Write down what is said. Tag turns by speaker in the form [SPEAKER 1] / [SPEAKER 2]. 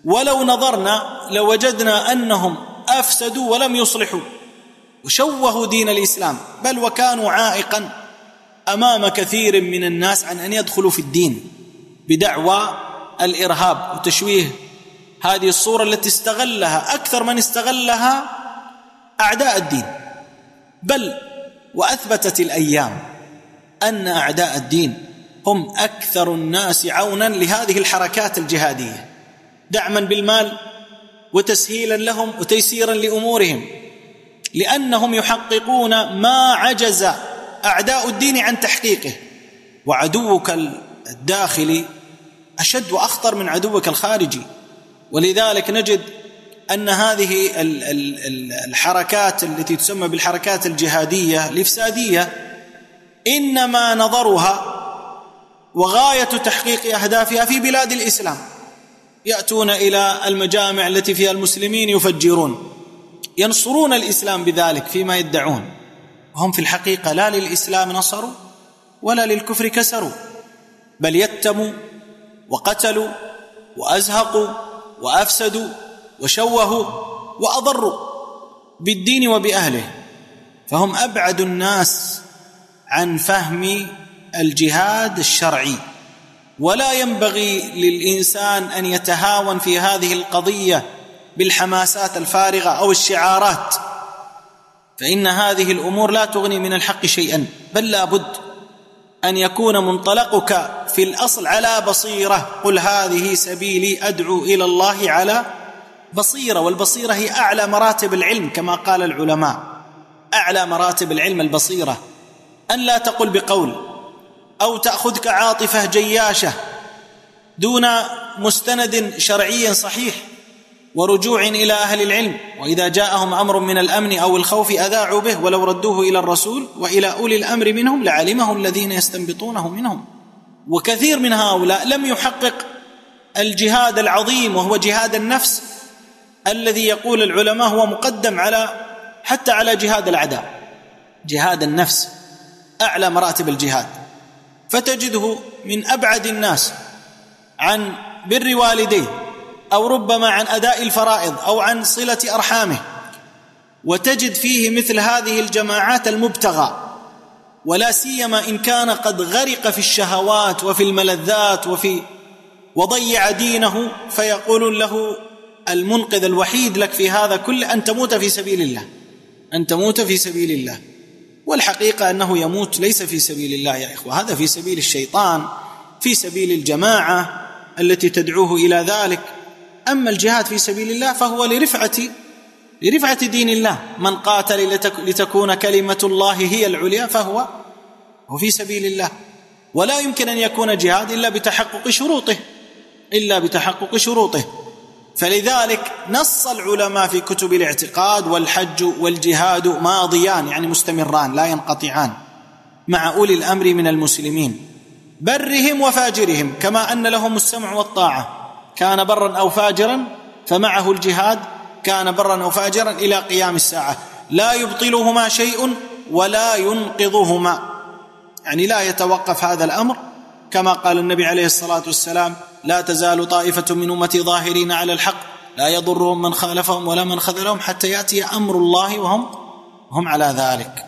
[SPEAKER 1] ولو نظرنا لوجدنا أنهم أفسدوا ولم يصلحوا وشوهوا دين الإسلام، بل وكانوا عائقا أمام كثير من الناس عن أن يدخلوا في الدين بدعوى الإرهاب وتشويه هذه الصورة التي استغلها أكثر من استغلها أعداء الدين. بل وأثبتت الأيام أن أعداء الدين هم أكثر الناس عونا لهذه الحركات الجهادية، دعما بالمال وتسهيلا لهم وتيسيرا لأمورهم، لأنهم يحققون ما عجز أعداء الدين عن تحقيقه. وعدوك الداخلي أشد وأخطر من عدوك الخارجي. ولذلك نجد أن هذه الحركات التي تسمى بالحركات الجهادية الإفسادية إنما نظرها وغاية تحقيق أهدافها في بلاد الإسلام، يأتون إلى المجامع التي فيها المسلمين يفجرون، ينصرون الإسلام بذلك فيما يدعون، وهم في الحقيقة لا للإسلام نصروا ولا للكفر كسروا، بل يتموا وقتلوا وأزهقوا وأفسدوا وشوهوا وأضروا بالدين وبأهله. فهم أبعد الناس عن فهم الجهاد الشرعي. ولا ينبغي للإنسان أن يتهاون في هذه القضية بالحماسات الفارغة أو الشعارات، فإن هذه الأمور لا تغني من الحق شيئا، بل لا بد أن يكون منطلقك في الأصل على بصيرة. قل هذه سبيلي أدعو إلى الله على بصيرة، والبصيرة هي أعلى مراتب العلم كما قال العلماء، أعلى مراتب العلم البصيرة. أن لا تقل بقول أو تأخذك عاطفة جياشة دون مستند شرعي صحيح ورجوع إلى أهل العلم، وإذا جاءهم أمر من الأمن أو الخوف أذاعوا به ولو ردوه إلى الرسول وإلى أولي الأمر منهم لعلمه الذين يستنبطونه منهم. وكثير من هؤلاء لم يحقق الجهاد العظيم وهو جهاد النفس الذي يقول العلماء هو مقدم حتى على جهاد الأعداء. جهاد النفس أعلى مراتب الجهاد، فتجده من أبعد الناس عن بر والديه أو ربما عن أداء الفرائض أو عن صلة أرحامه، وتجد فيه مثل هذه الجماعات المبتغى، ولا سيما إن كان قد غرق في الشهوات وفي الملذات وضيع دينه، فيقول له المنقذ الوحيد لك في هذا كله أن تموت في سبيل الله، أن تموت في سبيل الله. والحقيقة أنه يموت ليس في سبيل الله يا إخوة، هذا في سبيل الشيطان، في سبيل الجماعة التي تدعوه إلى ذلك. أما الجهاد في سبيل الله فهو لرفعة دين الله. من قاتل لتكون كلمة الله هي العليا فهو في سبيل الله. ولا يمكن أن يكون جهاد إلا بتحقق شروطه. فلذلك نص العلماء في كتب الاعتقاد والحج والجهاد ماضيان، يعني مستمران لا ينقطعان، مع أولي الأمر من المسلمين برهم وفاجرهم، كما أن لهم السمع والطاعة، كان برا أو فاجرا فمعه الجهاد كان برا أو فاجرا إلى قيام الساعة، لا يبطلهما شيء ولا ينقضهما، يعني لا يتوقف هذا الأمر. كما قال النبي عليه الصلاة والسلام: لا تزال طائفة من أمتي ظاهرين على الحق لا يضرهم من خالفهم ولا من خذلهم حتى يأتي أمر الله وهم على ذلك.